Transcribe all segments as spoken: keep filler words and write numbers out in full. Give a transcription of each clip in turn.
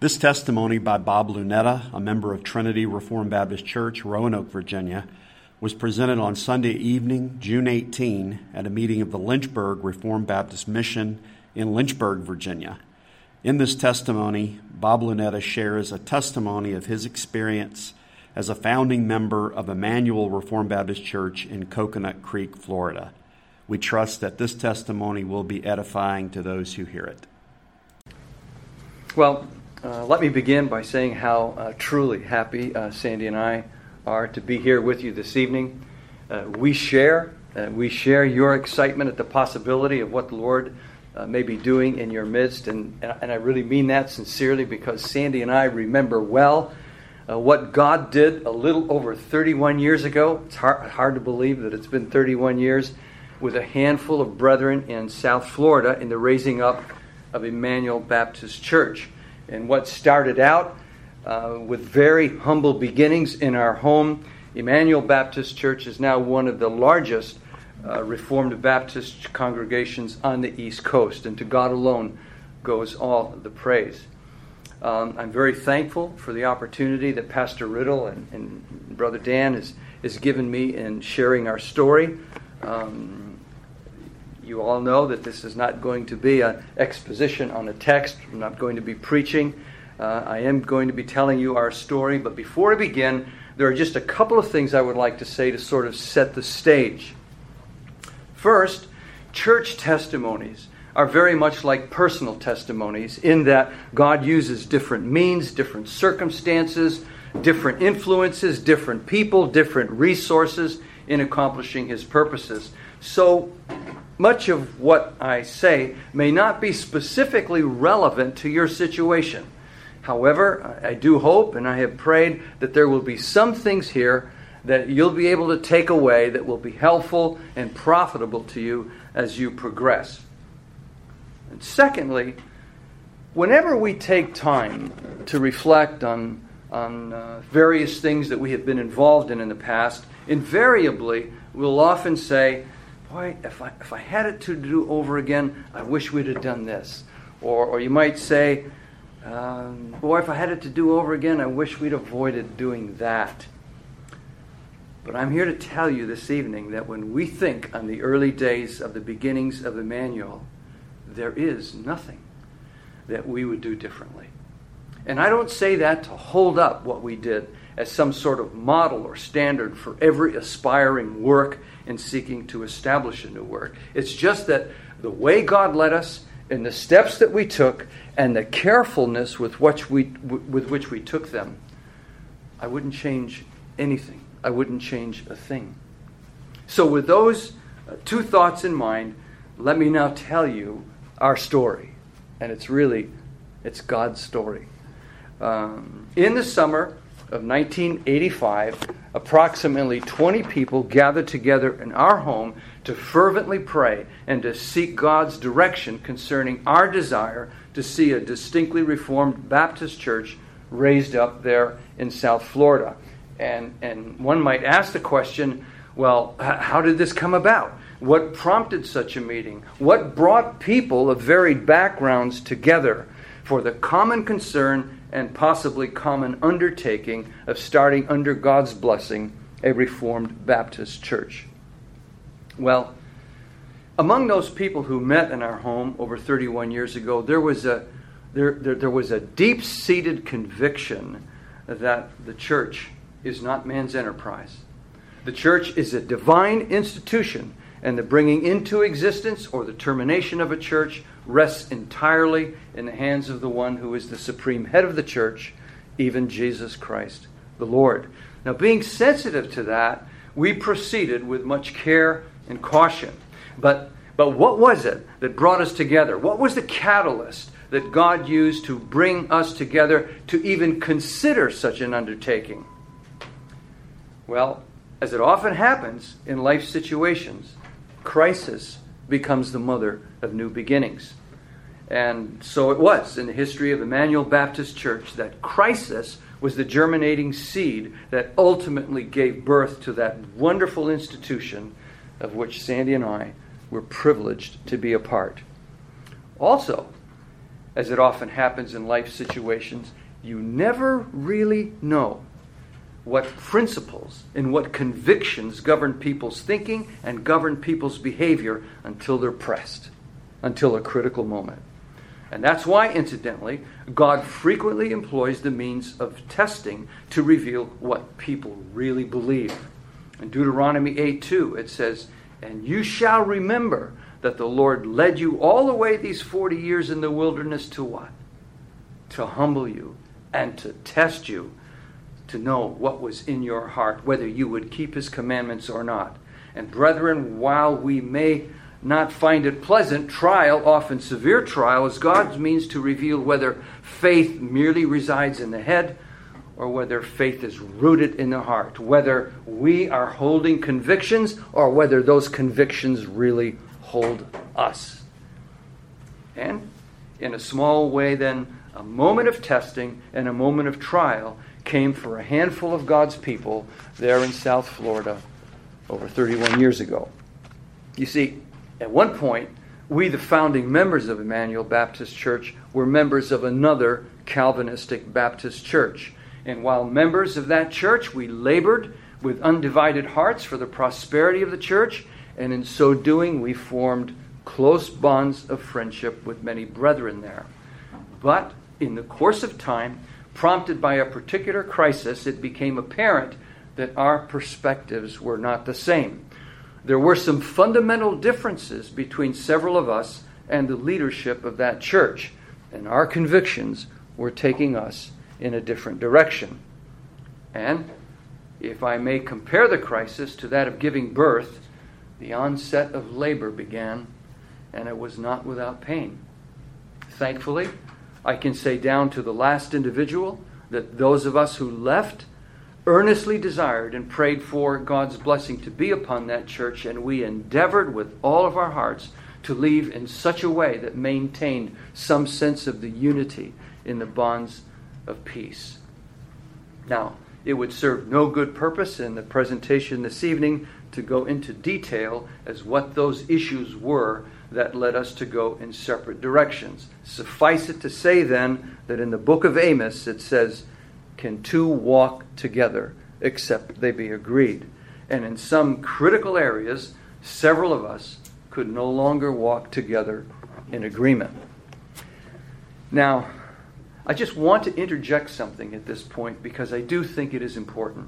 This testimony by Bob Lunetta, a member of Trinity Reformed Baptist Church, Roanoke, Virginia, was presented on Sunday evening, June eighteenth, at a meeting of the Lynchburg Reformed Baptist Mission in Lynchburg, Virginia. In this testimony, Bob Lunetta shares a testimony of his experience as a founding member of Emmanuel Reformed Baptist Church in Coconut Creek, Florida. We trust that this testimony will be edifying to those who hear it. Well, uh, let me begin by saying how uh, truly happy uh, Sandy and I are to be here with you this evening. Uh, we share, uh, we share your excitement at the possibility of what the Lord uh, may be doing in your midst, and, and I really mean that sincerely, because Sandy and I remember well uh, what God did a little over thirty-one years ago. It's hard, hard to believe that it's been thirty-one years with a handful of brethren in South Florida in the raising up of Emmanuel Baptist Church. And what started out uh, with very humble beginnings in our home, Emmanuel Baptist Church is now one of the largest uh, Reformed Baptist congregations on the East Coast. And to God alone goes all the praise. Um, I'm very thankful for the opportunity that Pastor Riddle and, and Brother Dan has, has given me in sharing our story. Um, You all know that this is not going to be an exposition on a text. I'm not going to be preaching. Uh, I am going to be telling you our story. But before I begin, there are just a couple of things I would like to say to sort of set the stage. First, church testimonies are very much like personal testimonies in that God uses different means, different circumstances, different influences, different people, different resources in accomplishing His purposes. So much of what I say may not be specifically relevant to your situation. However, I do hope and I have prayed that there will be some things here that you'll be able to take away that will be helpful and profitable to you as you progress. And secondly, whenever we take time to reflect on, on uh, various things that we have been involved in in the past, invariably we'll often say, boy, if I, if I had it to do over again, I wish we'd have done this. Or, or you might say, um, boy, if I had it to do over again, I wish we'd avoided doing that. But I'm here to tell you this evening that when we think on the early days of the beginnings of Emmanuel, there is nothing that we would do differently. And I don't say that to hold up what we did as some sort of model or standard for every aspiring work in seeking to establish a new work. It's just that the way God led us, and the steps that we took, and the carefulness with which we with which we took them, I wouldn't change anything. I wouldn't change a thing. So with those uh, two thoughts in mind, let me now tell you our story. And it's really, it's God's story. Um, in the summer of nineteen eighty-five, approximately twenty people gathered together in our home to fervently pray and to seek God's direction concerning our desire to see a distinctly Reformed Baptist church raised up there in South Florida. And, and one might ask the question, well, h- how did this come about? What prompted such a meeting? What brought people of varied backgrounds together for the common concern and possibly common undertaking of starting under God's blessing a Reformed Baptist church? Well, among those people who met in our home over thirty-one years ago, there was a there, there, there was a deep-seated conviction that the church is not man's enterprise. The church is a divine institution, and the bringing into existence or the termination of a church rests entirely in the hands of the one who is the supreme head of the church, even Jesus Christ, the Lord. Now, being sensitive to that, we proceeded with much care and caution. But, but what was it that brought us together? What was the catalyst that God used to bring us together to even consider such an undertaking? Well, as it often happens in life situations, crisis becomes the mother of new beginnings. And so it was in the history of Emmanuel Baptist Church that crisis was the germinating seed that ultimately gave birth to that wonderful institution of which Sandy and I were privileged to be a part. Also, as it often happens in life situations, you never really know what principles and what convictions govern people's thinking and govern people's behavior until they're pressed, until a critical moment. And that's why, incidentally, God frequently employs the means of testing to reveal what people really believe. In Deuteronomy eight two, it says, "And you shall remember that the Lord led you all the way these forty years in the wilderness to what? To humble you and to test you, to know what was in your heart, whether you would keep his commandments or not. And brethren, while we may not find it pleasant, trial, often severe trial, is God's means to reveal whether faith merely resides in the head or whether faith is rooted in the heart, whether we are holding convictions or whether those convictions really hold us." And in a small way then, a moment of testing and a moment of trial came for a handful of God's people there in South Florida over thirty-one years ago. You see, at one point, we, the founding members of Emmanuel Baptist Church, were members of another Calvinistic Baptist church. And while members of that church, we labored with undivided hearts for the prosperity of the church, and in so doing, we formed close bonds of friendship with many brethren there. But in the course of time, prompted by a particular crisis, it became apparent that our perspectives were not the same. There were some fundamental differences between several of us and the leadership of that church, and our convictions were taking us in a different direction. And if I may compare the crisis to that of giving birth, the onset of labor began, and it was not without pain. Thankfully, I can say down to the last individual that those of us who left earnestly desired and prayed for God's blessing to be upon that church, and we endeavored with all of our hearts to leave in such a way that maintained some sense of the unity in the bonds of peace. Now, it would serve no good purpose in the presentation this evening to go into detail as what those issues were that led us to go in separate directions. Suffice it to say then that in the book of Amos it says, "Can two walk together except they be agreed?" And in some critical areas, several of us could no longer walk together in agreement. Now, I just want to interject something at this point because I do think it is important.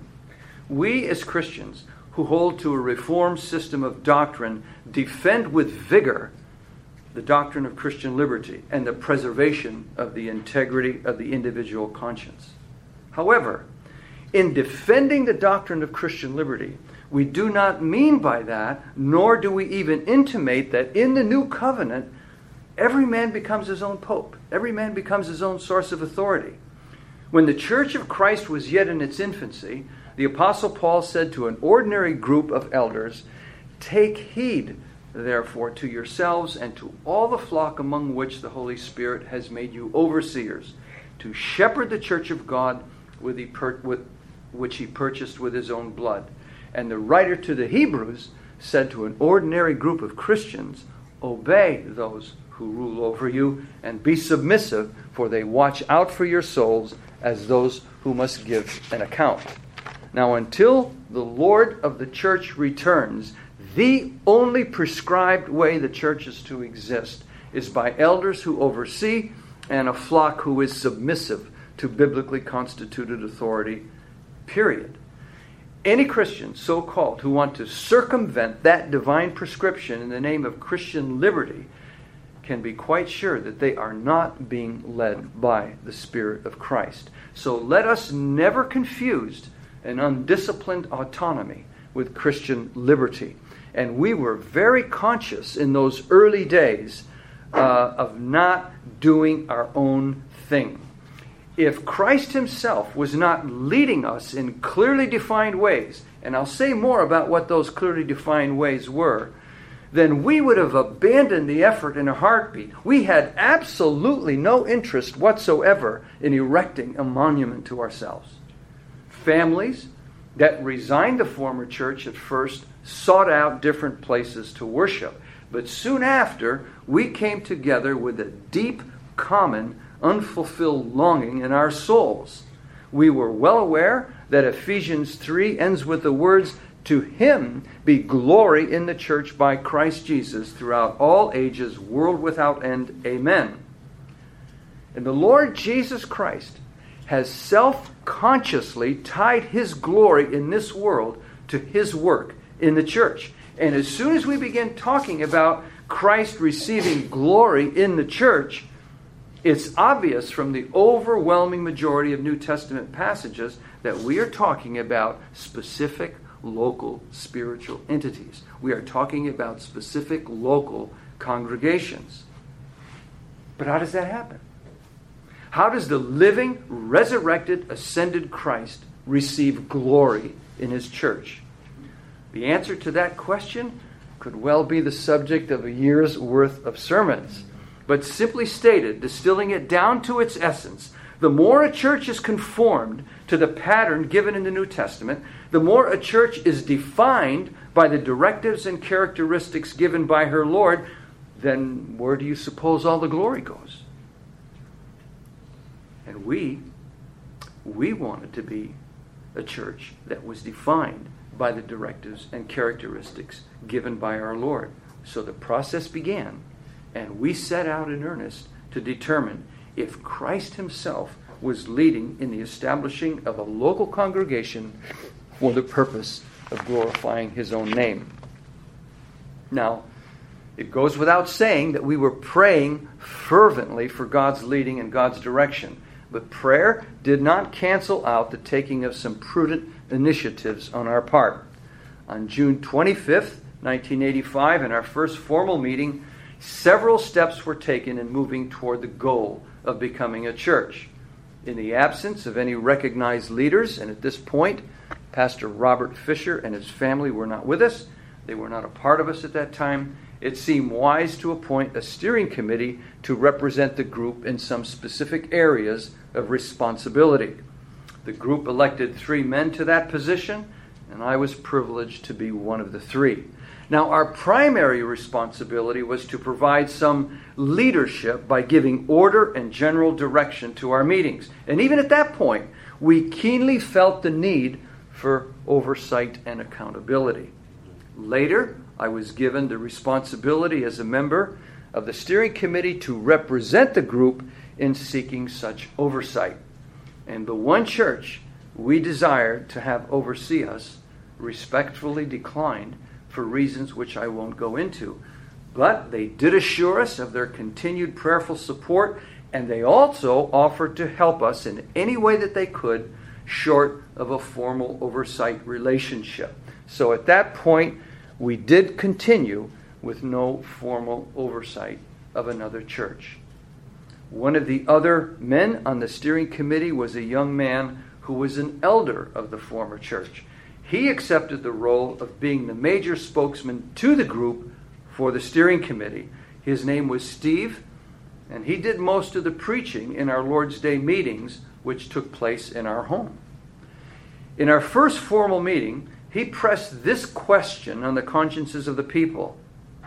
We as Christians who hold to a reformed system of doctrine defend with vigor the doctrine of Christian liberty and the preservation of the integrity of the individual conscience. However, in defending the doctrine of Christian liberty, we do not mean by that, nor do we even intimate that in the new covenant, every man becomes his own pope. Every man becomes his own source of authority. When the Church of Christ was yet in its infancy, the Apostle Paul said to an ordinary group of elders, "Take heed, therefore, to yourselves and to all the flock among which the Holy Spirit has made you overseers, to shepherd the church of God with he per- with, which he purchased with his own blood." And the writer to the Hebrews said to an ordinary group of Christians, "Obey those who rule over you and be submissive, for they watch out for your souls as those who must give an account." Now, until the Lord of the church returns, the only prescribed way the church is to exist is by elders who oversee and a flock who is submissive to biblically constituted authority, period. Any Christians, so-called, who want to circumvent that divine prescription in the name of Christian liberty can be quite sure that they are not being led by the Spirit of Christ. So let us never confuse an undisciplined autonomy with Christian liberty. And we were very conscious in those early days uh, of not doing our own thing. If Christ himself was not leading us in clearly defined ways, and I'll say more about what those clearly defined ways were, then we would have abandoned the effort in a heartbeat. We had absolutely no interest whatsoever in erecting a monument to ourselves. Families that resigned the former church at first sought out different places to worship. But soon after, we came together with a deep common, unfulfilled longing in our souls. We were well aware that Ephesians three ends with the words, "To him be glory in the church by Christ Jesus throughout all ages, world without end. Amen." And the Lord Jesus Christ has self-consciously tied his glory in this world to his work in the church. And as soon as we begin talking about Christ receiving glory in the church, it's obvious from the overwhelming majority of New Testament passages that we are talking about specific local spiritual entities. We are talking about specific local congregations. But how does that happen? How does the living, resurrected, ascended Christ receive glory in his church? The answer to that question could well be the subject of a year's worth of sermons. But simply stated, distilling it down to its essence, the more a church is conformed to the pattern given in the New Testament, the more a church is defined by the directives and characteristics given by her Lord, then where do you suppose all the glory goes? And we, we wanted to be a church that was defined by the directives and characteristics given by our Lord. So the process began, and we set out in earnest to determine if Christ himself was leading in the establishing of a local congregation for the purpose of glorifying his own name. Now, it goes without saying that we were praying fervently for God's leading and God's direction. But prayer did not cancel out the taking of some prudent initiatives on our part. On June twenty-fifth, nineteen eighty-five, in our first formal meeting, several steps were taken in moving toward the goal of becoming a church. In the absence of any recognized leaders, and at this point, Pastor Robert Fisher and his family were not with us, they were not a part of us at that time, it seemed wise to appoint a steering committee to represent the group in some specific areas of responsibility. The group elected three men to that position, and I was privileged to be one of the three. Now, our primary responsibility was to provide some leadership by giving order and general direction to our meetings. And even at that point, we keenly felt the need for oversight and accountability. Later, I was given the responsibility as a member of the steering committee to represent the group in seeking such oversight. And the one church we desired to have oversee us respectfully declined for reasons which I won't go into. But they did assure us of their continued prayerful support, and they also offered to help us in any way that they could, short of a formal oversight relationship. So at that point, we did continue with no formal oversight of another church. One of the other men on the steering committee was a young man who was an elder of the former church. He accepted the role of being the major spokesman to the group for the steering committee. His name was Steve, and he did most of the preaching in our Lord's Day meetings, which took place in our home. In our first formal meeting, he pressed this question on the consciences of the people.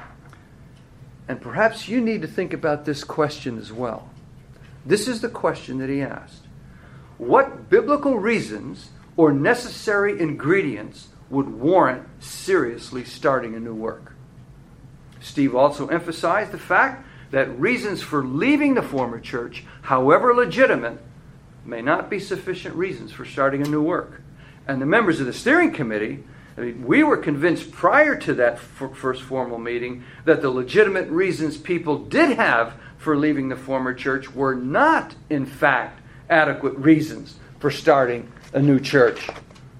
And perhaps you need to think about this question as well. This is the question that he asked. What biblical reasons or necessary ingredients would warrant seriously starting a new work? Steve also emphasized the fact that reasons for leaving the former church, however legitimate, may not be sufficient reasons for starting a new work. And the members of the steering committee, I mean, we were convinced prior to that f- first formal meeting that the legitimate reasons people did have for leaving the former church were not, in fact, adequate reasons for starting a new church.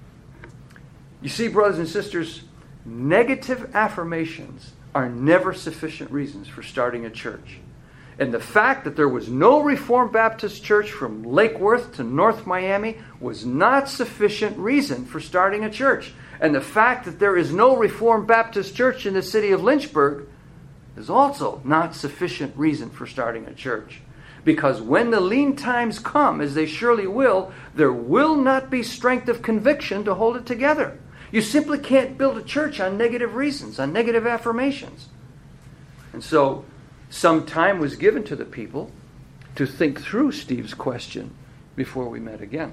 You see, brothers and sisters, negative affirmations are never sufficient reasons for starting a church. And the fact that there was no Reformed Baptist church from Lake Worth to North Miami was not sufficient reason for starting a church. And the fact that there is no Reformed Baptist church in the city of Lynchburg is also not sufficient reason for starting a church. Because when the lean times come, as they surely will, there will not be strength of conviction to hold it together. You simply can't build a church on negative reasons, on negative affirmations. And so some time was given to the people to think through Steve's question before we met again.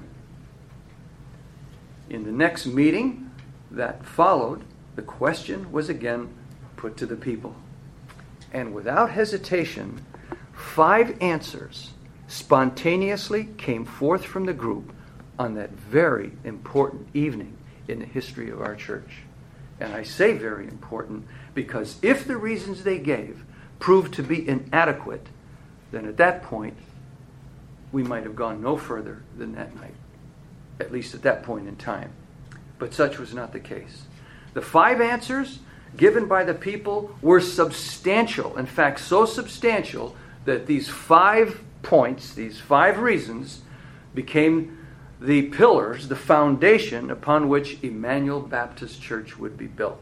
In the next meeting that followed, the question was again put to the people. And without hesitation, five answers spontaneously came forth from the group on that very important evening in the history of our church. And I say very important because if the reasons they gave proved to be inadequate, then at that point, we might have gone no further than that night, at least at that point in time. But such was not the case. The five answers given by the people were substantial. In fact, so substantial that these five points, these five reasons, became the pillars, the foundation upon which Emmanuel Baptist Church would be built.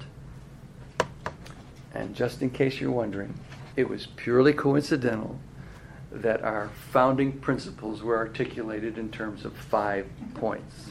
And just in case you're wondering, it was purely coincidental that our founding principles were articulated in terms of five points.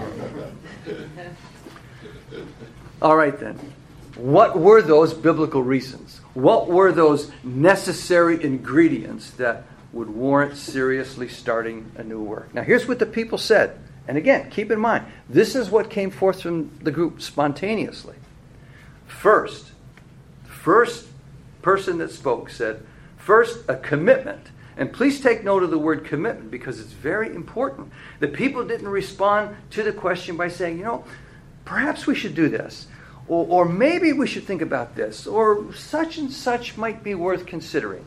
All right then. What were those biblical reasons? What were those necessary ingredients that would warrant seriously starting a new work? Now here's what the people said. And again, keep in mind, this is what came forth from the group spontaneously. First, first person that spoke said, first, a commitment. And please take note of the word commitment because it's very important. The people didn't respond to the question by saying, you know, perhaps we should do this. Or, or maybe we should think about this. Or such and such might be worth considering.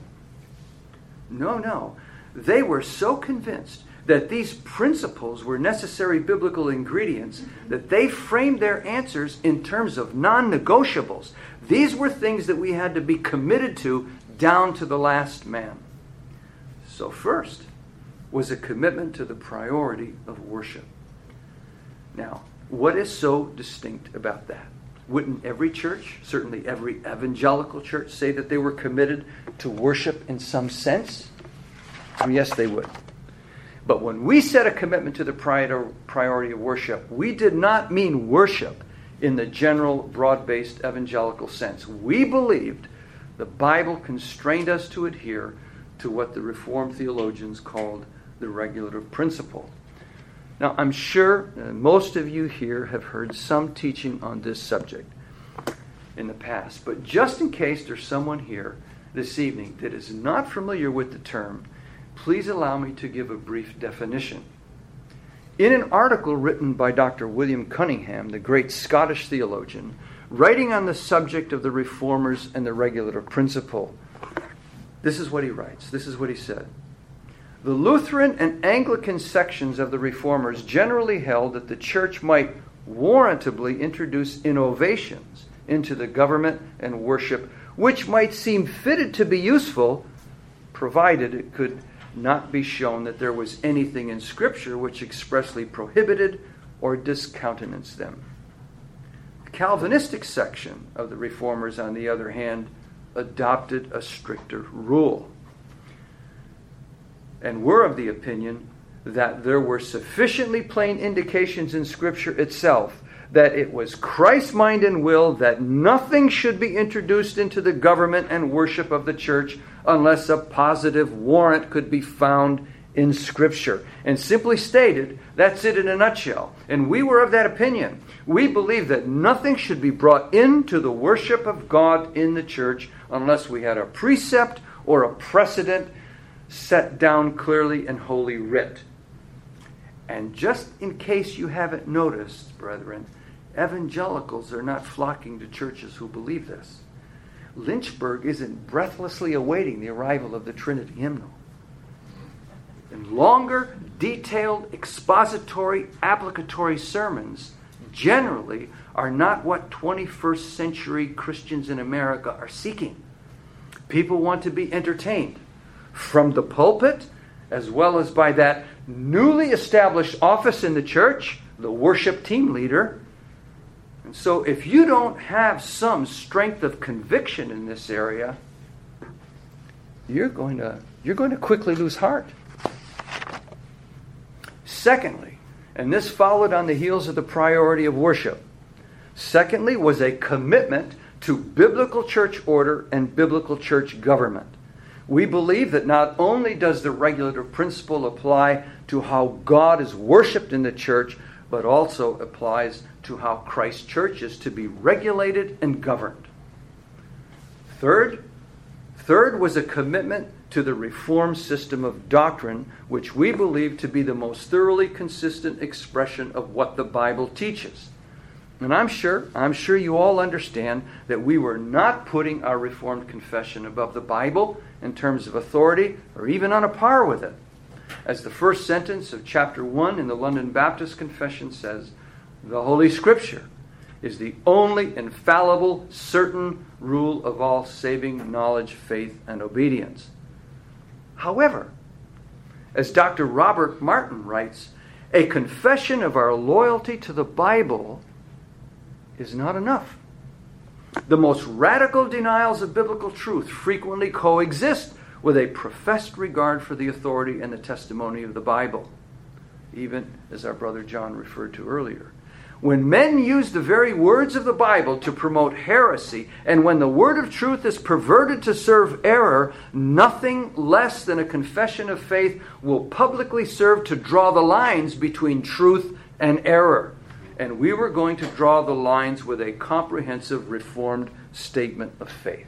No, no. They were so convinced that these principles were necessary biblical ingredients that they framed their answers in terms of non-negotiables. These were things that we had to be committed to down to the last man. So first was a commitment to the priority of worship. Now, what is so distinct about that? Wouldn't every church, certainly every evangelical church, say that they were committed to worship in some sense? Oh, yes, they would. But when we set a commitment to the priority of worship, we did not mean worship in the general, broad-based evangelical sense. We believed the Bible constrained us to adhere to what the Reformed theologians called the regulative principle. Now, I'm sure uh, most of you here have heard some teaching on this subject in the past, but just in case there's someone here this evening that is not familiar with the term, please allow me to give a brief definition. In an article written by Doctor William Cunningham, the great Scottish theologian, writing on the subject of the Reformers and the regulative principle, this is what he writes. This is what he said. The Lutheran and Anglican sections of the Reformers generally held that the church might warrantably introduce innovations into the government and worship, which might seem fitted to be useful, provided it could not be shown that there was anything in Scripture which expressly prohibited or discountenanced them. The Calvinistic section of the Reformers, on the other hand, adopted a stricter rule, and were of the opinion that there were sufficiently plain indications in Scripture itself that it was Christ's mind and will that nothing should be introduced into the government and worship of the church unless a positive warrant could be found in Scripture. And simply stated, that's it in a nutshell. And we were of that opinion. We believe that nothing should be brought into the worship of God in the church unless we had a precept or a precedent set down clearly in Holy Writ. And just in case you haven't noticed, brethren, evangelicals are not flocking to churches who believe this. Lynchburg isn't breathlessly awaiting the arrival of the Trinity hymnal. And longer, detailed, expository, applicatory sermons generally are not what twenty-first century Christians in America are seeking. People want to be entertained from the pulpit, as well as by that newly established office in the church, the worship team leader. And so if you don't have some strength of conviction in this area, you're going to, you're going to quickly lose heart. Secondly, and this followed on the heels of the priority of worship, secondly was a commitment to biblical church order and biblical church government. We believe that not only does the regulative principle apply to how God is worshipped in the church, but also applies to how Christ's church is to be regulated and governed. Third, third was a commitment to the Reformed system of doctrine, which we believe to be the most thoroughly consistent expression of what the Bible teaches. And I'm sure, I'm sure you all understand that we were not putting our Reformed confession above the Bible in terms of authority or even on a par with it. As the first sentence of chapter one in the London Baptist Confession says, the Holy Scripture is the only infallible, certain rule of all saving knowledge, faith, and obedience. However, as Doctor Robert Martin writes, a confession of our loyalty to the Bible is not enough. The most radical denials of biblical truth frequently coexist with a professed regard for the authority and the testimony of the Bible, even as our brother John referred to earlier. When men use the very words of the Bible to promote heresy, and when the word of truth is perverted to serve error, nothing less than a confession of faith will publicly serve to draw the lines between truth and error. And we were going to draw the lines with a comprehensive Reformed statement of faith.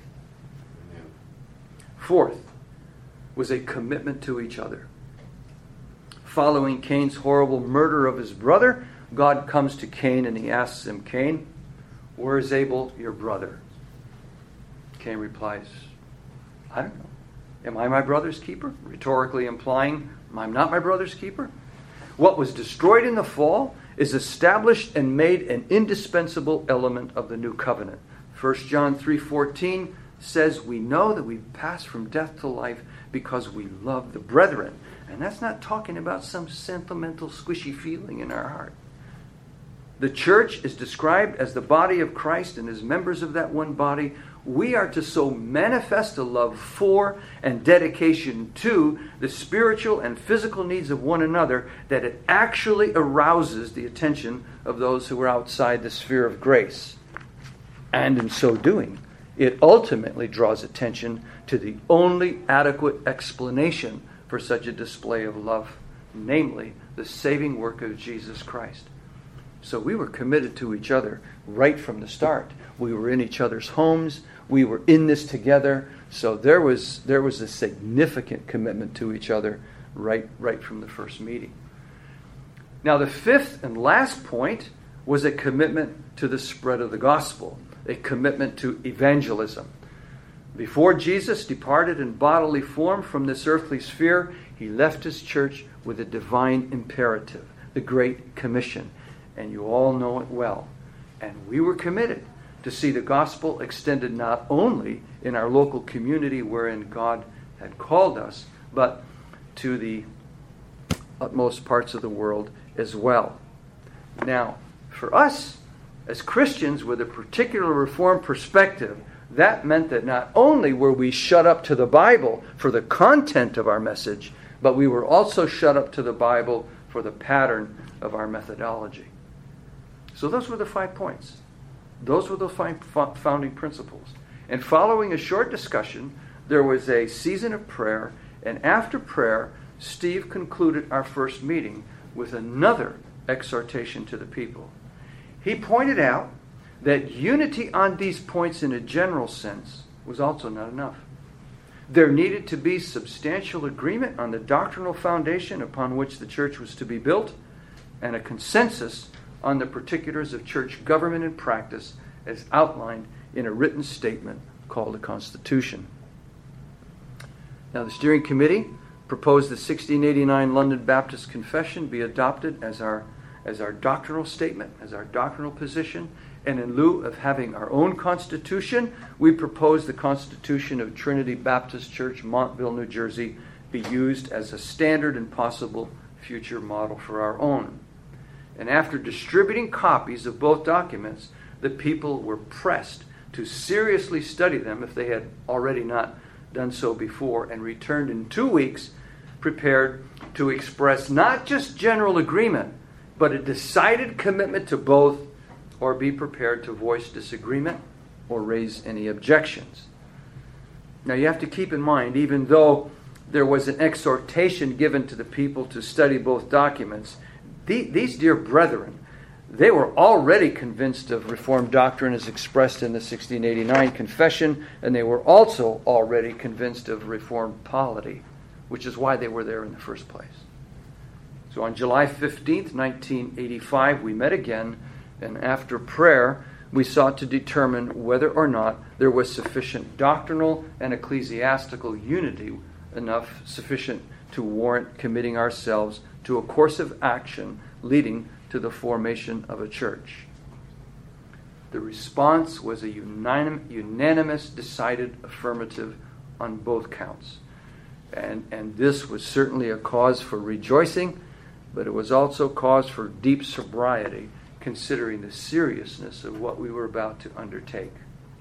Fourth was a commitment to each other. Following Cain's horrible murder of his brother, God comes to Cain and he asks him, Cain, where is Abel, your brother? Cain replies, I don't know. Am I my brother's keeper? Rhetorically implying, I'm not my brother's keeper. What was destroyed in the fall is established and made an indispensable element of the new covenant. First John three fourteen says we know that we pass from death to life because we love the brethren. And that's not talking about some sentimental, squishy feeling in our heart. The church is described as the body of Christ, and as members of that one body, we are to so manifest a love for and dedication to the spiritual and physical needs of one another that it actually arouses the attention of those who are outside the sphere of grace. And in so doing, it ultimately draws attention to the only adequate explanation for such a display of love, namely the saving work of Jesus Christ. So we were committed to each other right from the start. We were in each other's homes. We were in this together. So there was there was a significant commitment to each other right, right from the first meeting. Now the fifth and last point was a commitment to the spread of the gospel, a commitment to evangelism. Before Jesus departed in bodily form from this earthly sphere, he left his church with a divine imperative, the Great Commission. And you all know it well. And we were committed to see the gospel extended not only in our local community wherein God had called us, but to the utmost parts of the world as well. Now, for us, as Christians with a particular Reformed perspective, that meant that not only were we shut up to the Bible for the content of our message, but we were also shut up to the Bible for the pattern of our methodology. So those were the five points. Those were the five founding principles. And following a short discussion, there was a season of prayer, and after prayer, Steve concluded our first meeting with another exhortation to the people. He pointed out that unity on these points in a general sense was also not enough. There needed to be substantial agreement on the doctrinal foundation upon which the church was to be built, and a consensus on the particulars of church government and practice as outlined in a written statement called a Constitution. Now, the steering committee proposed the sixteen eighty-nine London Baptist Confession be adopted as our, as our doctrinal statement, as our doctrinal position, and in lieu of having our own constitution, we proposed the Constitution of Trinity Baptist Church, Montville, New Jersey, be used as a standard and possible future model for our own. And after distributing copies of both documents, the people were pressed to seriously study them if they had already not done so before, and returned in two weeks prepared to express not just general agreement, but a decided commitment to both, or be prepared to voice disagreement or raise any objections. Now you have to keep in mind, even though there was an exhortation given to the people to study both documents, the, these dear brethren, they were already convinced of Reformed doctrine as expressed in the sixteen eighty-nine Confession, and they were also already convinced of Reformed polity, which is why they were there in the first place. So on July fifteenth, nineteen eighty-five, we met again, and after prayer, we sought to determine whether or not there was sufficient doctrinal and ecclesiastical unity, enough sufficient to warrant committing ourselves to a course of action leading to the formation of a church. The response was a unanim- unanimous, decided affirmative on both counts. And, and this was certainly a cause for rejoicing, but it was also cause for deep sobriety, considering the seriousness of what we were about to undertake.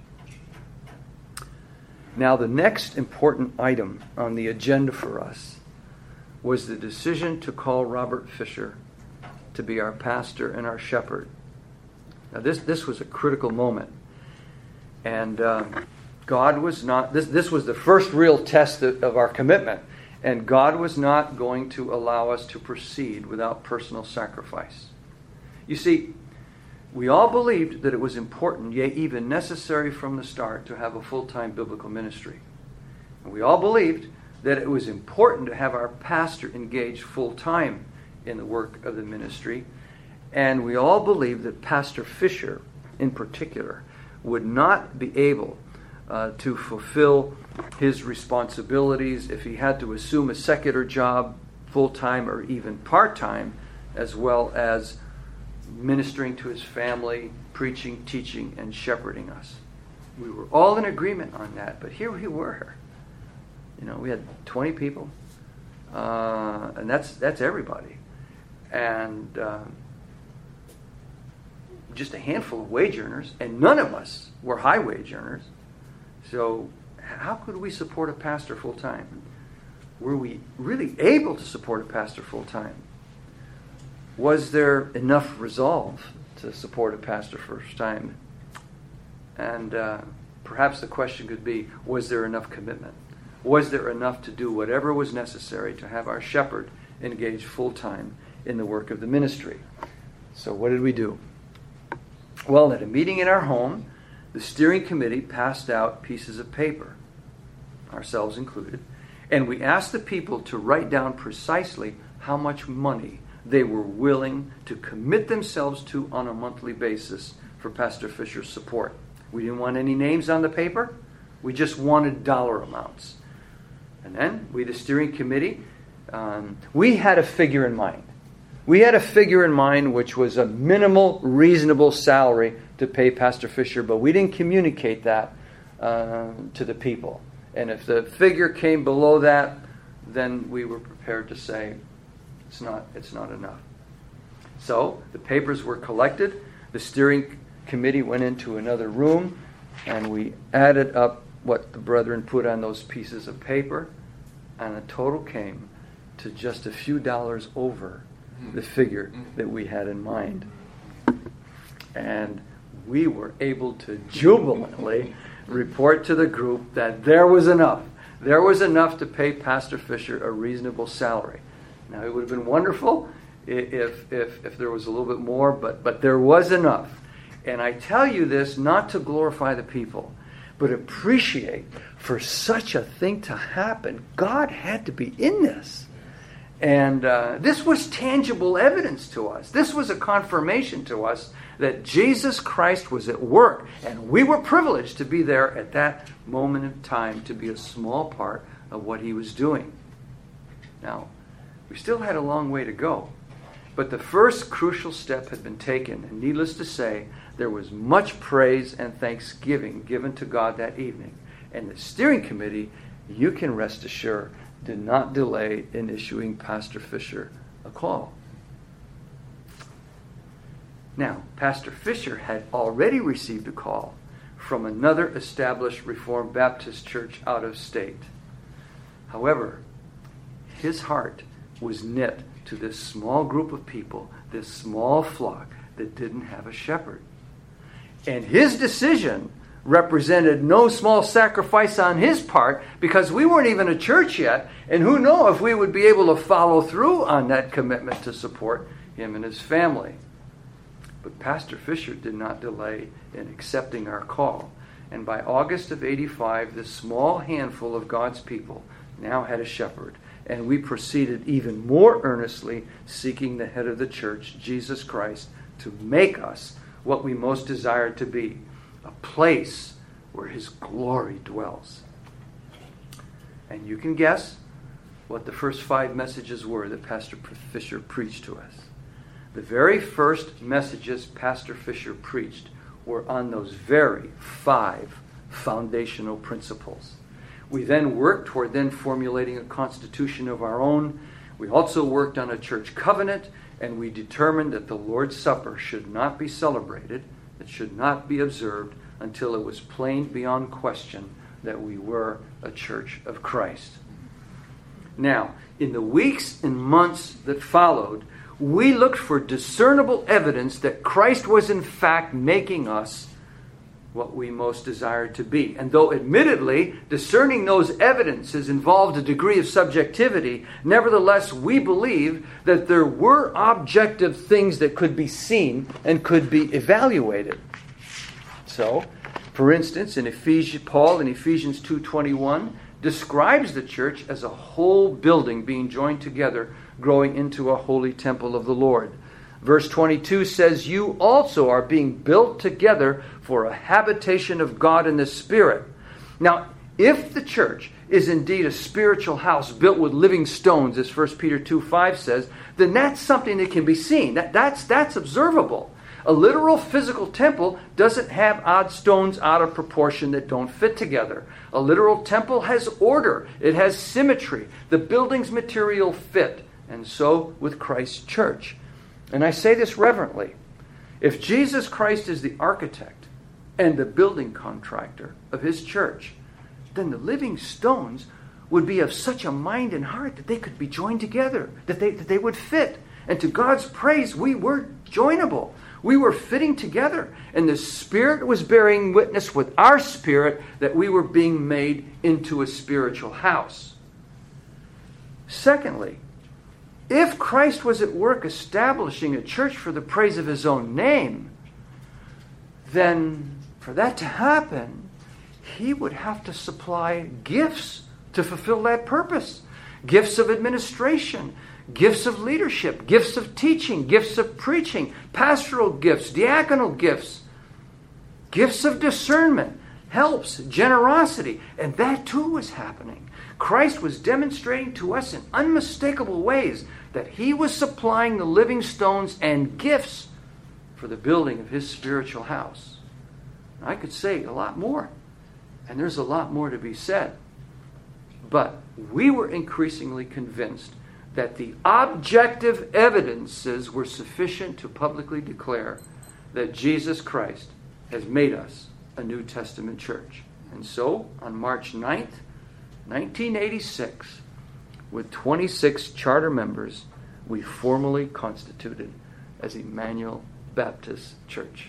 Now, the next important item on the agenda for us was the decision to call Robert Fisher to be our pastor and our shepherd. Now, this, this was a critical moment. And uh, God was not, this, this was the first real test of, of our commitment. And God was not going to allow us to proceed without personal sacrifice. You see, we all believed that it was important, yea, even necessary from the start, to have a full-time biblical ministry. And we all believed that it was important to have our pastor engaged full-time in the work of the ministry. And we all believed that Pastor Fisher, in particular, would not be able uh, to fulfill his responsibilities if he had to assume a secular job, full-time or even part-time, as well as ministering to his family, preaching, teaching, and shepherding us. We were all in agreement on that, but here we were. You know, we had twenty people, uh, and that's that's everybody, and uh, just a handful of wage earners, and none of us were high wage earners. So how could we support a pastor full time? Were we really able to support a pastor full time? Was there enough resolve to support a pastor first time? And uh, perhaps the question could be, was there enough commitment? Was there enough to do whatever was necessary to have our shepherd engaged full time in the work of the ministry? So what did we do? Well, at a meeting in our home, the steering committee passed out pieces of paper, ourselves included, and we asked the people to write down precisely how much money they were willing to commit themselves to on a monthly basis for Pastor Fisher's support. We didn't want any names on the paper. We just wanted dollar amounts. And then we, the steering committee, um, we had a figure in mind. We had a figure in mind which was a minimal, reasonable salary to pay Pastor Fisher, but we didn't communicate that uh, to the people. And if the figure came below that, then we were prepared to say, It's not, it's not enough. So the papers were collected. The steering committee went into another room, and we added up what the brethren put on those pieces of paper, and the total came to just a few dollars over the figure that we had in mind. And we were able to jubilantly report to the group that there was enough. There was enough to pay Pastor Fisher a reasonable salary. Now, it would have been wonderful if, if, if there was a little bit more, but, but there was enough. And I tell you this not to glorify the people, but appreciate for such a thing to happen, God had to be in this. And uh, this was tangible evidence to us. This was a confirmation to us that Jesus Christ was at work, and we were privileged to be there at that moment in time to be a small part of what he was doing. Now, we still had a long way to go, but the first crucial step had been taken, and needless to say, there was much praise and thanksgiving given to God that evening. And the steering committee, you can rest assured, did not delay in issuing Pastor Fisher a call. Now, Pastor Fisher had already received a call from another established Reformed Baptist church out of state. However, his heart was knit to this small group of people, this small flock that didn't have a shepherd. And his decision represented no small sacrifice on his part, because we weren't even a church yet, and who knows if we would be able to follow through on that commitment to support him and his family. But Pastor Fisher did not delay in accepting our call. And by August of eighty-five, this small handful of God's people now had a shepherd. And we proceeded even more earnestly, seeking the head of the church, Jesus Christ, to make us what we most desired to be, a place where his glory dwells. And you can guess what the first five messages were that Pastor Fisher preached to us. The very first messages Pastor Fisher preached were on those very five foundational principles. We then worked toward then formulating a constitution of our own. We also worked on a church covenant, and we determined that the Lord's Supper should not be celebrated, it should not be observed until it was plain beyond question that we were a church of Christ. Now, in the weeks and months that followed, we looked for discernible evidence that Christ was in fact making us what we most desired to be. And though admittedly discerning those evidences involved a degree of subjectivity, nevertheless we believe that there were objective things that could be seen and could be evaluated. So, for instance, in Ephesians, Paul in Ephesians two twenty-one describes the church as a whole building being joined together, growing into a holy temple of the Lord. Verse twenty-two says, "You also are being built together for a habitation of God in the Spirit." Now, if the church is indeed a spiritual house built with living stones, as First Peter two five says, then that's something that can be seen. That, that's, that's observable. A literal physical temple doesn't have odd stones out of proportion that don't fit together. A literal temple has order. It has symmetry. The building's material fit. And so with Christ's church. And I say this reverently. If Jesus Christ is the architect and the building contractor of his church, then the living stones would be of such a mind and heart that they could be joined together, that they, that they would fit. And to God's praise, we were joinable. We were fitting together, and the Spirit was bearing witness with our spirit that we were being made into a spiritual house. Secondly, if Christ was at work establishing a church for the praise of his own name, then for that to happen, he would have to supply gifts to fulfill that purpose. Gifts of administration, gifts of leadership, gifts of teaching, gifts of preaching, pastoral gifts, diaconal gifts, gifts of discernment, helps, generosity. And that too was happening. Christ was demonstrating to us in unmistakable ways that he was supplying the living stones and gifts for the building of his spiritual house. I could say a lot more, and there's a lot more to be said. But we were increasingly convinced that the objective evidences were sufficient to publicly declare that Jesus Christ has made us a New Testament church. And so, on March ninth, nineteen eighty-six, with twenty-six charter members, we formally constituted as Emmanuel Baptist Church.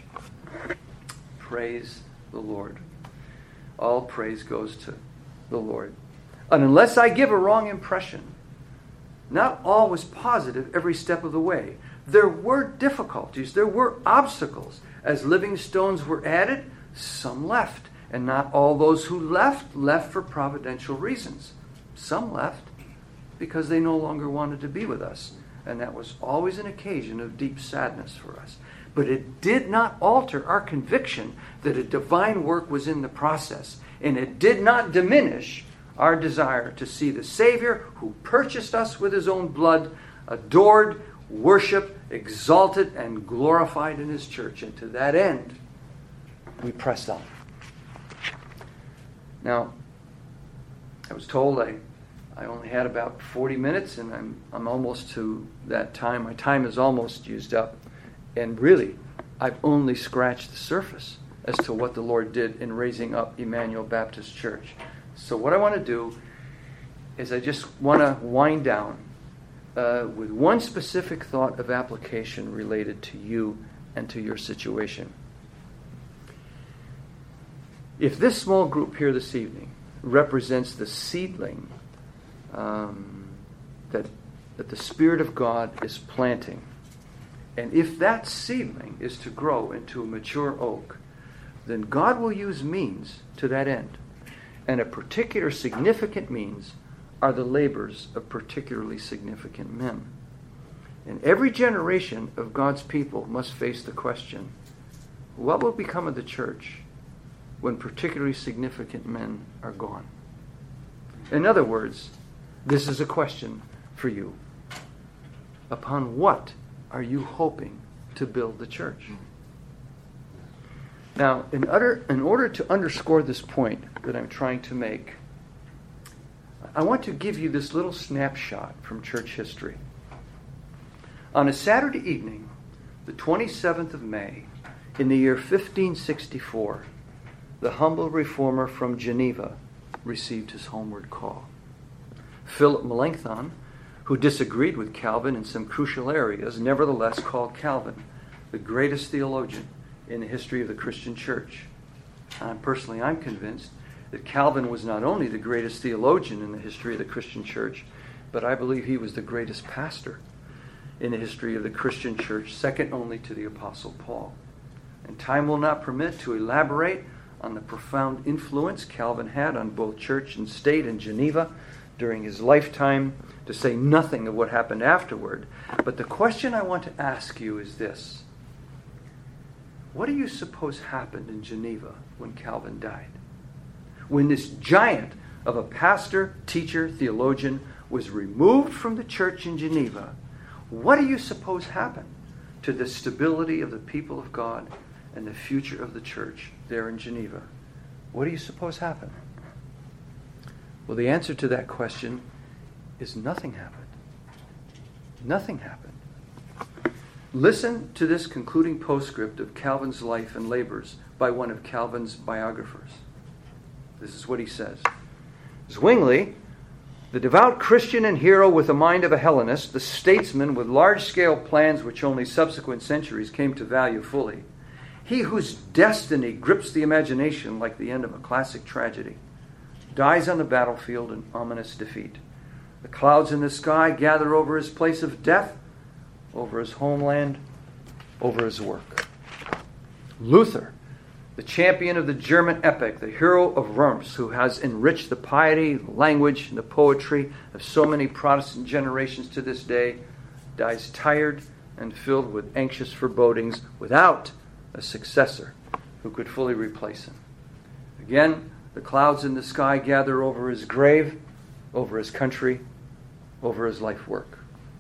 Praise the Lord. All praise goes to the Lord. And unless I give a wrong impression, not all was positive every step of the way. There were difficulties. There were obstacles. As living stones were added, some left. And not all those who left, left for providential reasons. Some left because they no longer wanted to be with us. And that was always an occasion of deep sadness for us. But it did not alter our conviction that a divine work was in the process. And it did not diminish our desire to see the Savior who purchased us with his own blood, adored, worshiped, exalted, and glorified in his church. And to that end, we pressed on. Now, I was told I, I only had about forty minutes, and I'm, I'm almost to that time. My time is almost used up. And really, I've only scratched the surface as to what the Lord did in raising up Emmanuel Baptist Church. So what I want to do is I just want to wind down uh, with one specific thought of application related to you and to your situation. If this small group here this evening represents the seedling um, that, that the Spirit of God is planting, and if that seedling is to grow into a mature oak, then God will use means to that end. And a particular significant means are the labors of particularly significant men. And every generation of God's people must face the question, what will become of the church when particularly significant men are gone? In other words, this is a question for you. Upon what are you hoping to build the church? Now, in, utter, in order to underscore this point that I'm trying to make, I want to give you this little snapshot from church history. On a Saturday evening, the twenty-seventh of May, in the year fifteen sixty-four, the humble reformer from Geneva received his homeward call. Philip Melanchthon, who disagreed with Calvin in some crucial areas, nevertheless called Calvin the greatest theologian in the history of the Christian church. And personally, I'm convinced that Calvin was not only the greatest theologian in the history of the Christian church, but I believe he was the greatest pastor in the history of the Christian church, second only to the Apostle Paul. And time will not permit to elaborate on the profound influence Calvin had on both church and state in Geneva during his lifetime, to say nothing of what happened afterward. But the question I want to ask you is this: what do you suppose happened in Geneva when Calvin died? When this giant of a pastor, teacher, theologian was removed from the church in Geneva, what do you suppose happened to the stability of the people of God and the future of the church there in Geneva? What do you suppose happened? Well, the answer to that question is nothing happened. Nothing happened. Listen to this concluding postscript of Calvin's life and labors by one of Calvin's biographers. This is what he says. Zwingli, the devout Christian and hero with the mind of a Hellenist, the statesman with large-scale plans which only subsequent centuries came to value fully, he whose destiny grips the imagination like the end of a classic tragedy, dies on the battlefield in ominous defeat. The clouds in the sky gather over his place of death, over his homeland, over his work. Luther, the champion of the German epic, the hero of Worms, who has enriched the piety, the language, and the poetry of so many Protestant generations to this day, dies tired and filled with anxious forebodings without a successor who could fully replace him. Again, the clouds in the sky gather over his grave, over his country, over his life work.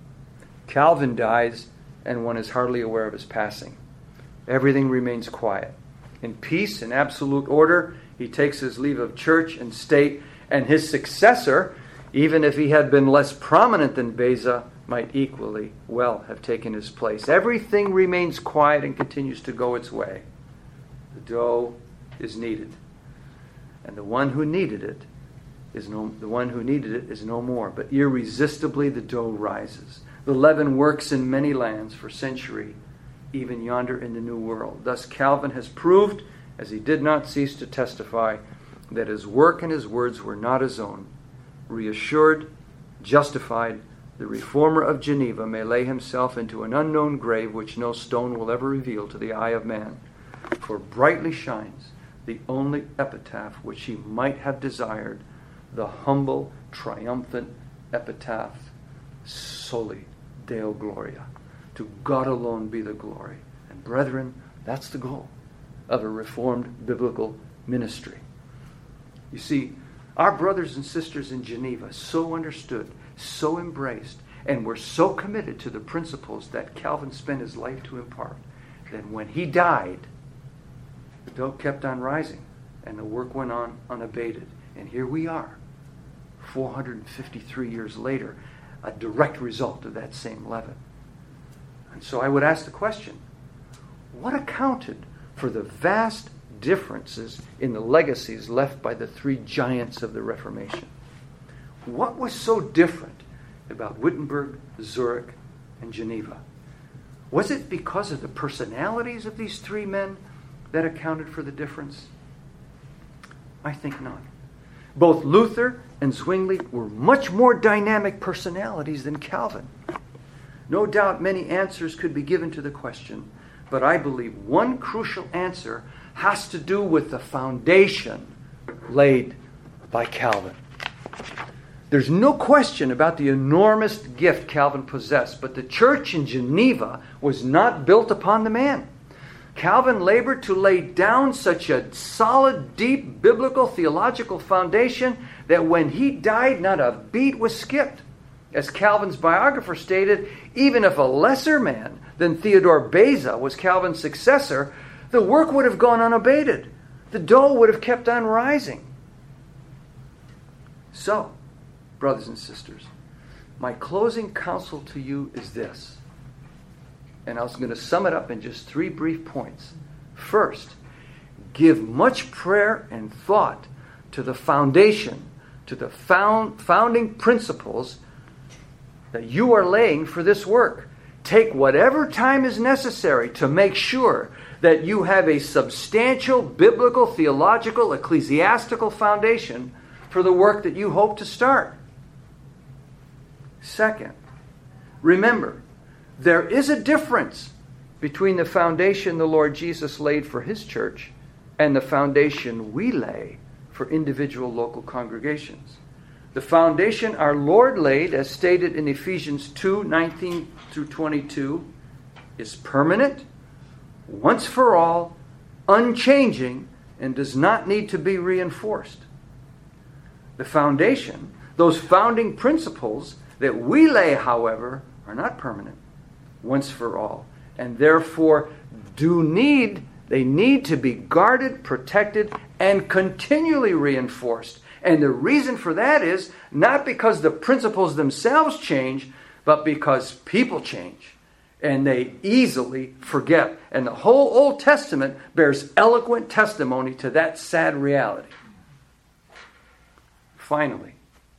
Calvin dies, and one is hardly aware of his passing. Everything remains quiet. In peace and absolute order, he takes his leave of church and state, and his successor, even if he had been less prominent than Beza, might equally well have taken his place. Everything remains quiet and continues to go its way. The dough is kneaded, and the one who kneaded it is no the one who kneaded it is no more, but irresistibly the dough rises. The leaven works in many lands for century, even yonder in the New World. Thus Calvin has proved, as he did not cease to testify, that his work and his words were not his own. Reassured, justified, the reformer of Geneva may lay himself into an unknown grave which no stone will ever reveal to the eye of man. For brightly shines the only epitaph which he might have desired, the humble, triumphant epitaph, Soli Deo Gloria. To God alone be the glory. And brethren, that's the goal of a reformed biblical ministry. You see, our brothers and sisters in Geneva so understood, so embraced, and were so committed to the principles that Calvin spent his life to impart, that when he died, the dough kept on rising, and the work went on unabated. And here we are, four hundred fifty-three years later, a direct result of that same leaven. And so I would ask the question, what accounted for the vast differences in the legacies left by the three giants of the Reformation? What was so different about Wittenberg, Zurich, and Geneva? Was it because of the personalities of these three men that accounted for the difference? I think not. Both Luther and Zwingli were much more dynamic personalities than Calvin. No doubt many answers could be given to the question, but I believe one crucial answer has to do with the foundation laid by Calvin. There's no question about the enormous gift Calvin possessed, but the church in Geneva was not built upon the man. Calvin labored to lay down such a solid, deep, biblical, theological foundation that when he died, not a beat was skipped. As Calvin's biographer stated, even if a lesser man than Theodore Beza was Calvin's successor, the work would have gone unabated. The dough would have kept on rising. So, brothers and sisters, my closing counsel to you is this. And I was going to sum it up in just three brief points. First, give much prayer and thought to the foundation, to the found, founding principles that you are laying for this work. Take whatever time is necessary to make sure that you have a substantial biblical, theological, ecclesiastical foundation for the work that you hope to start. Second, remember, there is a difference between the foundation the Lord Jesus laid for His church and the foundation we lay for individual local congregations. The foundation our Lord laid, as stated in Ephesians two, nineteen through twenty-two, is permanent, once for all, unchanging, and does not need to be reinforced. The foundation, those founding principles that we lay, however, are not permanent, once for all, and therefore do need, they need to be guarded, protected, and continually reinforced. And the reason for that is not because the principles themselves change, but because people change. And they easily forget. And the whole Old Testament bears eloquent testimony to that sad reality. Finally,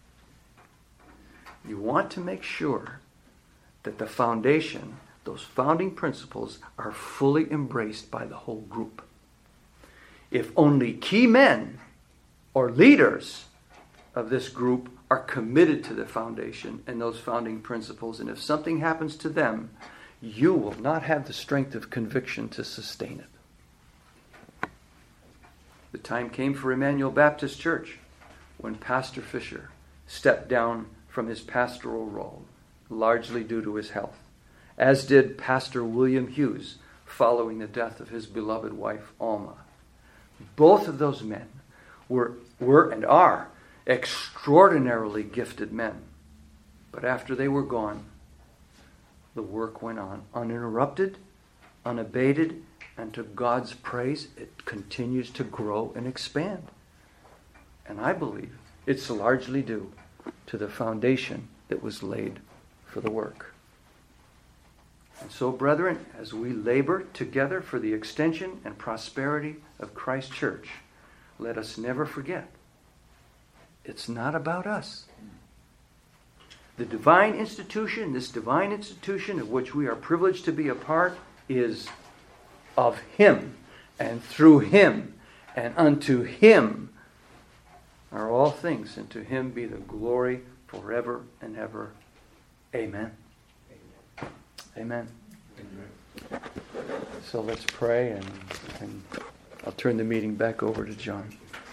you want to make sure that the foundation, those founding principles, are fully embraced by the whole group. If only key men or leaders of this group are committed to the foundation and those founding principles, and if something happens to them, you will not have the strength of conviction to sustain it. The time came for Emmanuel Baptist Church when Pastor Fisher stepped down from his pastoral role, largely due to his health, as did Pastor William Hughes following the death of his beloved wife, Alma. Both of those men were, were and are extraordinarily gifted men. But after they were gone, the work went on uninterrupted, unabated, and to God's praise, it continues to grow and expand. And I believe it's largely due to the foundation that was laid for the work. And so, brethren, as we labor together for the extension and prosperity of Christ's church, let us never forget, it's not about us. The divine institution, this divine institution of which we are privileged to be a part, is of Him, and through Him, and unto Him are all things, and to Him be the glory forever and ever. Amen. Amen. Amen. So let's pray, and, and I'll turn the meeting back over to John.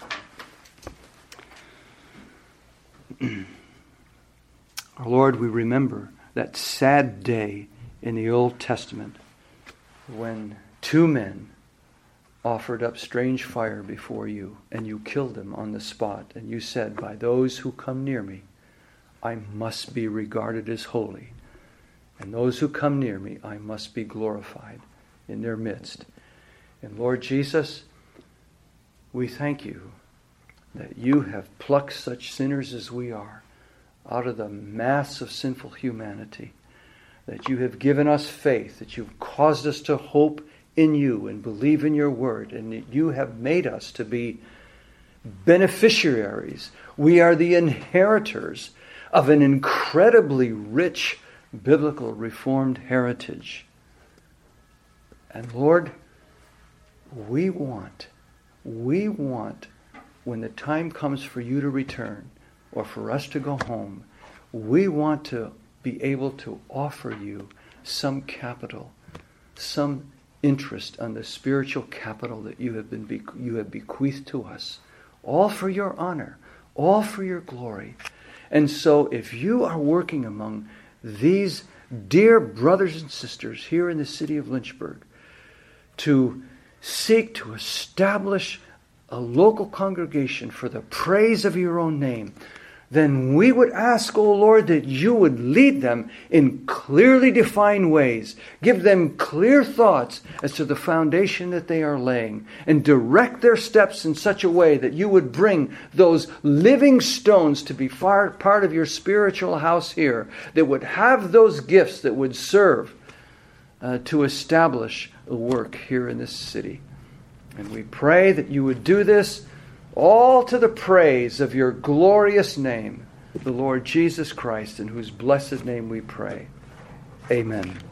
Our Lord, we remember that sad day in the Old Testament when two men offered up strange fire before you, and you killed them on the spot, and you said, by those who come near me, I must be regarded as holy, and those who come near me, I must be glorified in their midst. And Lord Jesus, we thank you that you have plucked such sinners as we are out of the mass of sinful humanity, that you have given us faith, that you've caused us to hope in you and believe in your word, and that you have made us to be beneficiaries. We are the inheritors of an incredibly rich biblical Reformed heritage. And Lord, we want, we want when the time comes for you to return or for us to go home, we want to be able to offer you some capital, some interest on the spiritual capital that you have been be- you have bequeathed to us, all for your honor, all for your glory. And so if you are working among these dear brothers and sisters here in the city of Lynchburg to seek to establish a local congregation for the praise of your own name, then we would ask, O Lord, that you would lead them in clearly defined ways. Give them clear thoughts as to the foundation that they are laying, and direct their steps in such a way that you would bring those living stones to be far, part of your spiritual house here, that would have those gifts that would serve uh, to establish a work here in this city. And we pray that you would do this all to the praise of your glorious name, the Lord Jesus Christ, in whose blessed name we pray. Amen.